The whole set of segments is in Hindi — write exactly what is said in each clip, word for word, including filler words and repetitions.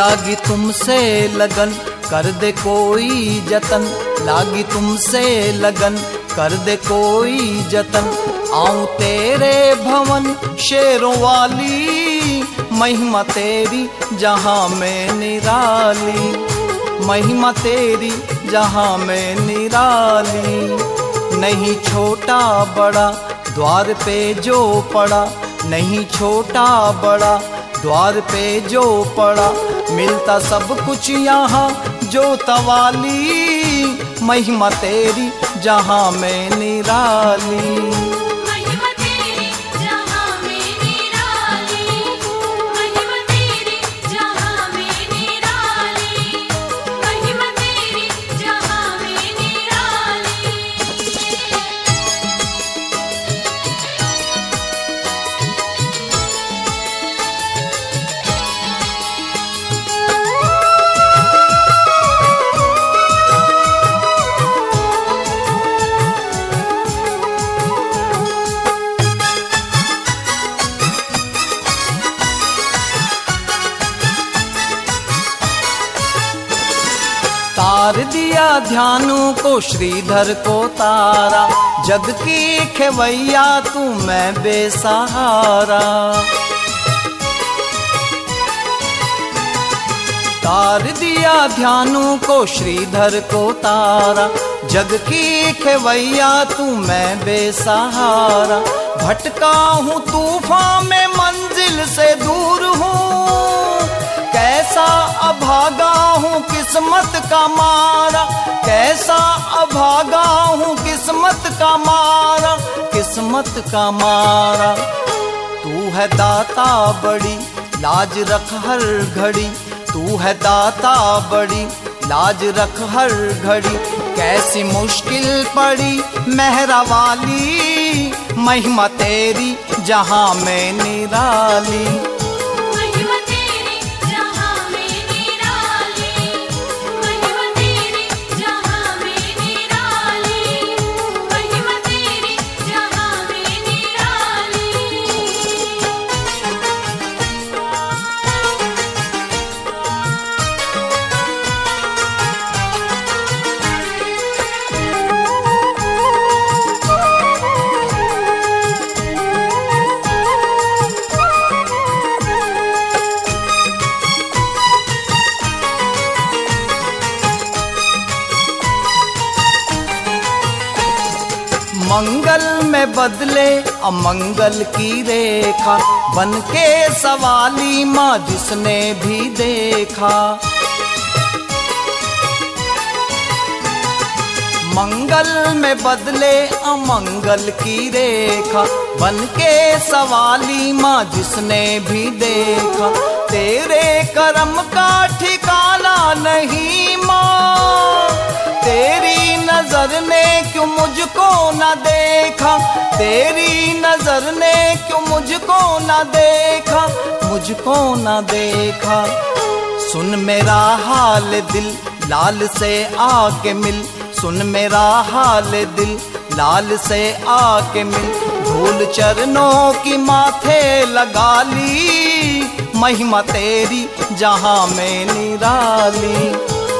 लागी तुमसे लगन कर दे कोई जतन, लागी तुमसे लगन कर दे कोई जतन। आऊं तेरे भवन शेरों वाली, महिमा तेरी जहां में निराली, महिमा तेरी जहां में निराली। नहीं छोटा बड़ा द्वार पे जो पड़ा, नहीं छोटा बड़ा द्वार पे जो पड़ा, मिलता सब कुछ यहाँ जो तवाली, महिमा तेरी जहां में निराली। तार दिया ध्यानु को श्रीधर को तारा, जग की खेवैया तू मैं बेसहारा। तार दिया ध्यानु को श्रीधर को तारा, जग की खेवैया तू मैं बेसहारा। भटका हूँ तूफान में मंजिल से दूर हूँ, कैसा अभागा हूँ किस्मत का मारा, कैसा अभागा हूँ किस्मत का मारा, किस्मत का मारा। तू है दाता बड़ी लाज रख हर घड़ी, तू है दाता बड़ी लाज रख हर घड़ी। कैसी मुश्किल पड़ी मेहरा वाली, महिमा तेरी जहां में निराली। मंगल में बदले अमंगल की रेखा, बन के सवाली माँ जिसने भी देखा। मंगल में बदले अमंगल की रेखा, बन के सवाली माँ जिसने भी देखा। तेरे कर्म का ठिकाना नहीं माँ, तेरी नजर ने क्यों मुझको न देखा, तेरी नजर ने क्यों मुझको न देखा, मुझको न देखा। सुन मेरा हाल दिल लाल से आके मिल, सुन मेरा हाल दिल लाल से आके मिल। धूल चरणों की माथे लगा ली, महिमा तेरी जहां में निराली।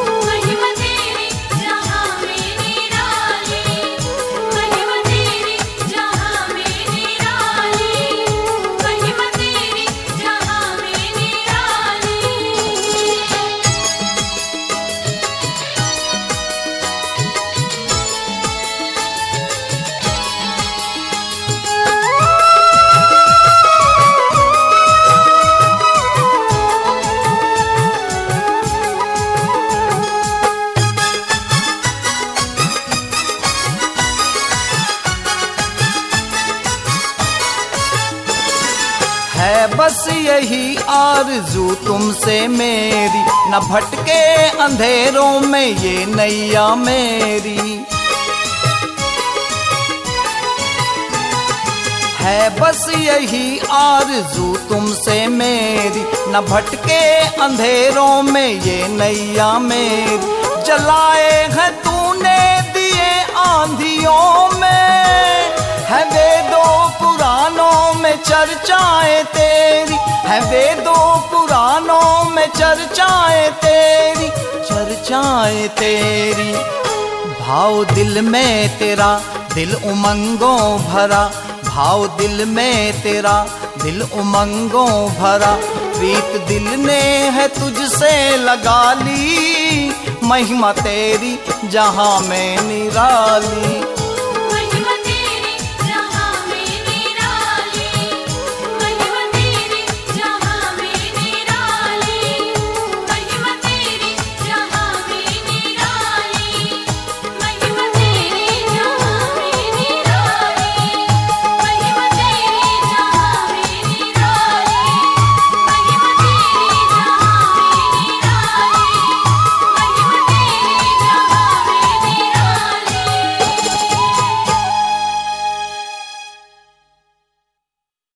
है बस यही आरज़ू तुमसे मेरी, न भटके अंधेरों में ये नैया मेरी। है बस यही आरज़ू तुमसे मेरी, न भटके अंधेरों में ये नैया मेरी। जलाए हैं तूने दिए आंधियों में, है वेदों पुराणों में चल चर्चाएं तेरी, है वेदों पुराणों में चर्चाएं तेरी, चर्चाएं तेरी। भाव दिल में तेरा दिल उमंगों भरा, भाव दिल में तेरा दिल उमंगों भरा, प्रीत दिल ने है तुझसे लगा ली, महिमा तेरी जहां में निराली।